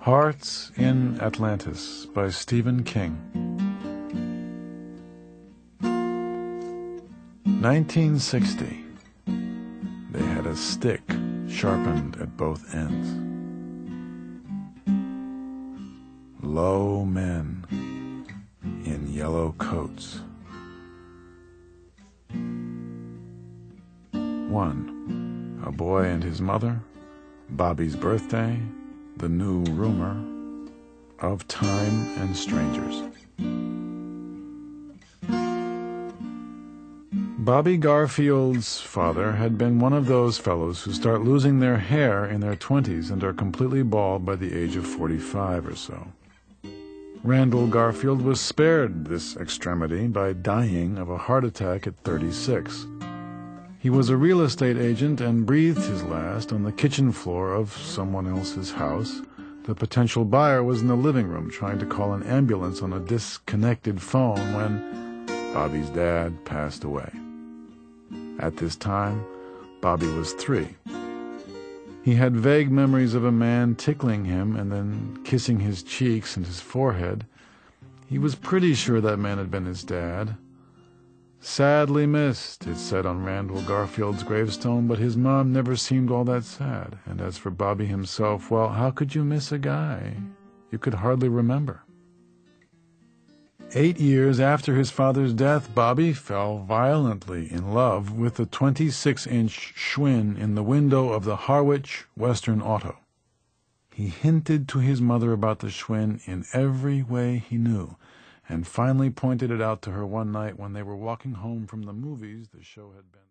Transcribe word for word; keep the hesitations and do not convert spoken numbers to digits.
Hearts in Atlantis by Stephen King. nineteen sixty. They had a stick sharpened at both ends. Low men in yellow coats. One, a boy and his mother, Bobby's birthday, the new rumor of time and strangers. Bobby Garfield's father had been one of those fellows who start losing their hair in their twenties and are completely bald by the age of forty-five or so. Randall Garfield was spared this extremity by dying of a heart attack at thirty-six. He was a real estate agent and breathed his last on the kitchen floor of someone else's house. The potential buyer was in the living room trying to call an ambulance on a disconnected phone when Bobby's dad passed away. At this time, Bobby was three. He had vague memories of a man tickling him and then kissing his cheeks and his forehead. He was pretty sure that man had been his dad. Sadly missed, it said on Randall Garfield's gravestone, but his mom never seemed all that sad. And as for Bobby himself, well, how could you miss a guy you could hardly remember? Eight years after his father's death, Bobby fell violently in love with the twenty-six inch Schwinn in the window of the Harwich Western Auto. He hinted to his mother about the Schwinn in every way he knew, and finally pointed it out to her one night when they were walking home from the movies the show had been.